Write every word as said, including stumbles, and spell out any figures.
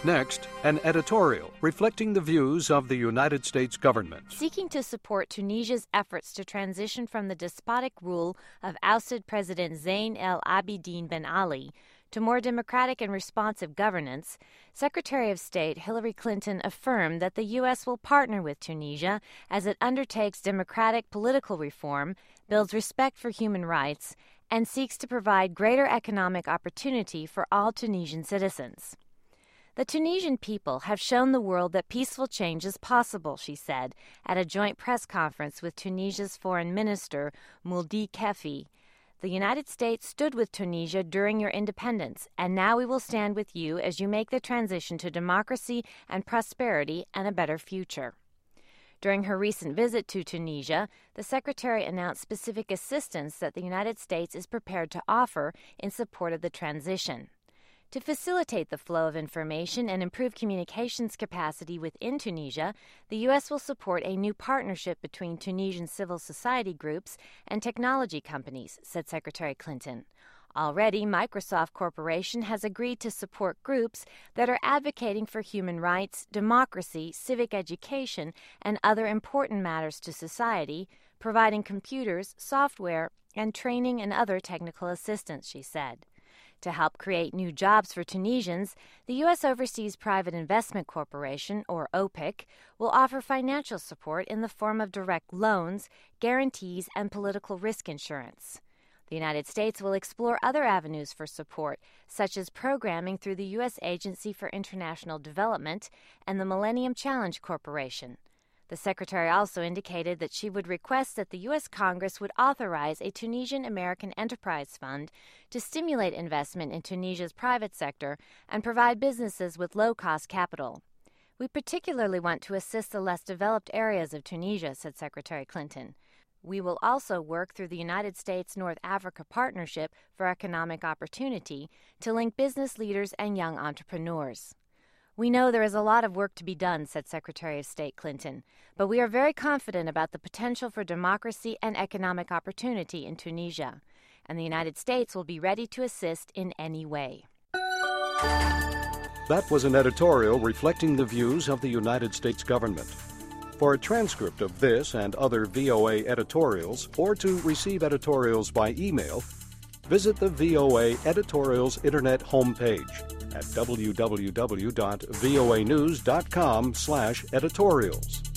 Next, an editorial reflecting the views of the United States government. Seeking to support Tunisia's efforts to transition from the despotic rule of ousted President Zayn El Abidine Ben Ali to more democratic and responsive governance, Secretary of State Hillary Clinton affirmed that the U S will partner with Tunisia as it undertakes democratic political reform, builds respect for human rights, and seeks to provide greater economic opportunity for all Tunisian citizens. The Tunisian people have shown the world that peaceful change is possible, she said, at a joint press conference with Tunisia's Foreign Minister, Mouldi Kefi. The United States stood with Tunisia during your independence, and now we will stand with you as you make the transition to democracy and prosperity and a better future. During her recent visit to Tunisia, the Secretary announced specific assistance that the United States is prepared to offer in support of the transition. To facilitate the flow of information and improve communications capacity within Tunisia, the U S will support a new partnership between Tunisian civil society groups and technology companies, said Secretary Clinton. Already, Microsoft Corporation has agreed to support groups that are advocating for human rights, democracy, civic education, and other important matters to society, providing computers, software, and training and other technical assistance, she said. To help create new jobs for Tunisians, the U S Overseas Private Investment Corporation, or O P I C, will offer financial support in the form of direct loans, guarantees, and political risk insurance. The United States will explore other avenues for support, such as programming through the U S Agency for International Development and the Millennium Challenge Corporation. The Secretary also indicated that she would request that the U S Congress would authorize a Tunisian American Enterprise Fund to stimulate investment in Tunisia's private sector and provide businesses with low-cost capital. We particularly want to assist the less developed areas of Tunisia, said Secretary Clinton. We will also work through the United States-North Africa Partnership for Economic Opportunity to link business leaders and young entrepreneurs. We know there is a lot of work to be done, said Secretary of State Clinton, but we are very confident about the potential for democracy and economic opportunity in Tunisia, and the United States will be ready to assist in any way. That was an editorial reflecting the views of the United States government. For a transcript of this and other V O A editorials, or to receive editorials by email, visit the V O A Editorials Internet homepage at w w w dot voa news dot com slash editorials.